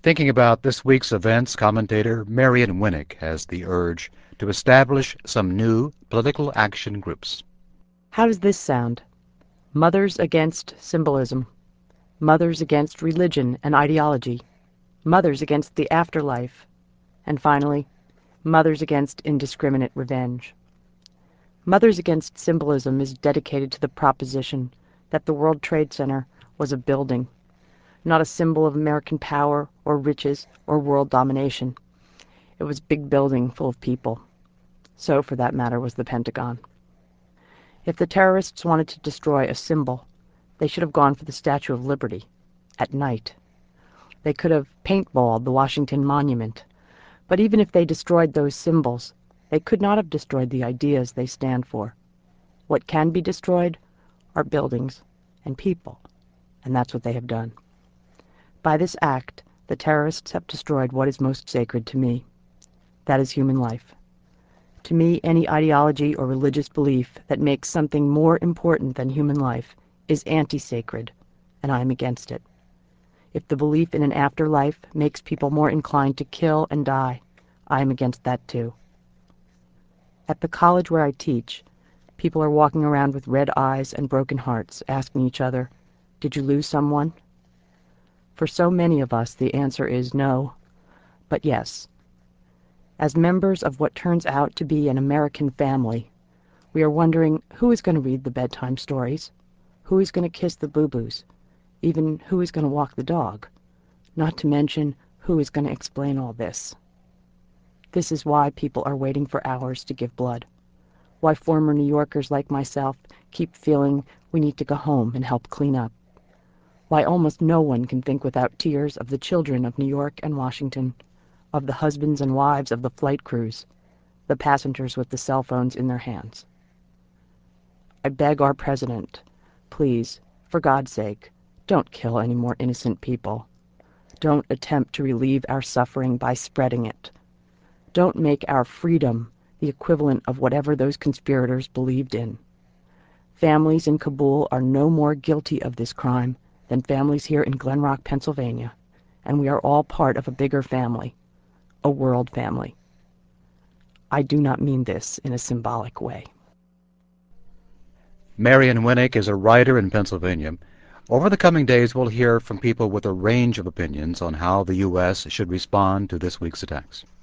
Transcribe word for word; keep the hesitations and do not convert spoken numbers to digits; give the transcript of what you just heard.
Thinking about this week's events, commentator Marion Winnick has the urge to establish some new political action groups. How does this sound? Mothers against symbolism. Mothers against religion and ideology. Mothers against the afterlife. And finally, mothers against indiscriminate revenge. Mothers Against Symbolism is dedicated to the proposition that the World Trade Center was a building, not a symbol of American power or riches or world domination. It was a big building full of people. So, for that matter, was the Pentagon. If the terrorists wanted to destroy a symbol, they should have gone for the Statue of Liberty, at night. They could have paintballed the Washington Monument. But even if they destroyed those symbols, they could not have destroyed the ideas they stand for. What can be destroyed are buildings and people, and that's what they have done. By this act, the terrorists have destroyed what is most sacred to me. That is human life. To me, any ideology or religious belief that makes something more important than human life is anti-sacred, and I am against it. If the belief in an afterlife makes people more inclined to kill and die, I am against that too. At the college where I teach, people are walking around with red eyes and broken hearts, asking each other, "Did you lose someone?" For so many of us, the answer is no, but yes. As members of what turns out to be an American family, we are wondering who is going to read the bedtime stories, who is going to kiss the boo-boos, even who is going to walk the dog, not to mention who is going to explain all this. This is why people are waiting for hours to give blood, why former New Yorkers like myself keep feeling we need to go home and help clean up, why almost no one can think without tears of the children of New York and Washington, of the husbands and wives of the flight crews, the passengers with the cell phones in their hands. I beg our president, please, for God's sake, don't kill any more innocent people. Don't attempt to relieve our suffering by spreading it. Don't make our freedom the equivalent of whatever those conspirators believed in. Families in Kabul are no more guilty of this crime than families here in Glen Rock, Pennsylvania, and we are all part of a bigger family, a world family. I do not mean this in a symbolic way. Marion Winnick is a writer in Pennsylvania. Over the coming days, we'll hear from people with a range of opinions on how the U S should respond to this week's attacks.